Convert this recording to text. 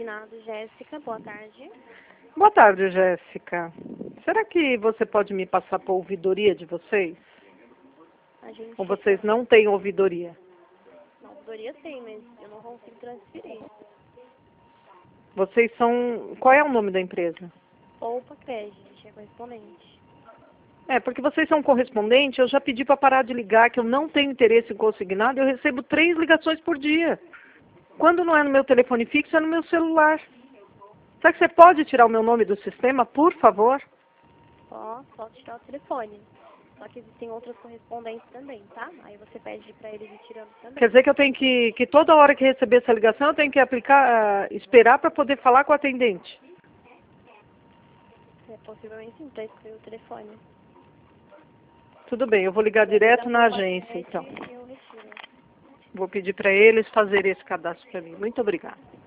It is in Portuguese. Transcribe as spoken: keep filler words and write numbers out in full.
consignado, Jéssica. Boa tarde. Boa tarde, Jéssica. Será que você pode me passar para a ouvidoria de vocês? A gente... Ou vocês não têm ouvidoria? Na ouvidoria tem, mas eu não consigo transferir. Vocês são... Qual é o nome da empresa? Poupa Crédito, a gente é correspondente. É, porque vocês são correspondente, eu já pedi para parar de ligar, que eu não tenho interesse em consignado, eu recebo três ligações por dia. Quando não é no meu telefone fixo, é no meu celular. Será que você pode tirar o meu nome do sistema, por favor? Só, só tirar o telefone. Só que existem outras correspondentes também, tá? Aí você pede para eles ir tirando também. Quer dizer que eu tenho que, que toda hora que receber essa ligação, eu tenho que aplicar, uh, esperar para poder falar com o atendente? É, possivelmente sim, para escolher o telefone. Tudo bem, eu vou ligar direto na agência, então. Eu retiro. Vou pedir para eles fazerem esse cadastro para mim. Muito obrigada.